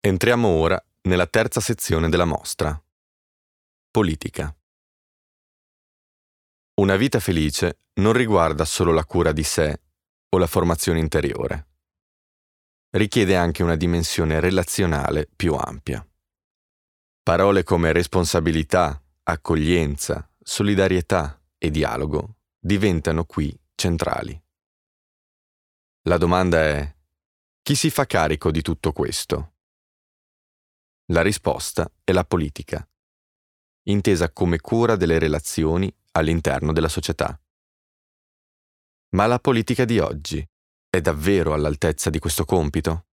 Entriamo ora nella terza sezione della mostra. Politica. Una vita felice non riguarda solo la cura di sé o la formazione interiore. Richiede anche una dimensione relazionale più ampia. Parole come responsabilità, accoglienza, solidarietà e dialogo diventano qui centrali. La domanda è: chi si fa carico di tutto questo? La risposta è la politica, intesa come cura delle relazioni all'interno della società. Ma la politica di oggi è davvero all'altezza di questo compito?